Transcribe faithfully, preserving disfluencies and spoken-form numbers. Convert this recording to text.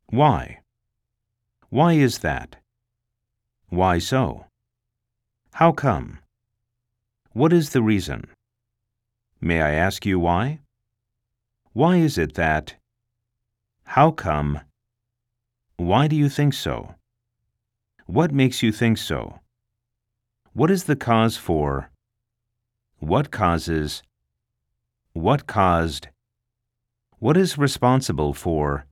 Why? Why is that? Why so? How come? What is the reason? May I ask you why? Why is it that? How come? Why do you think so? What makes you think so? What is the cause for? What causes? What caused? What is responsible for?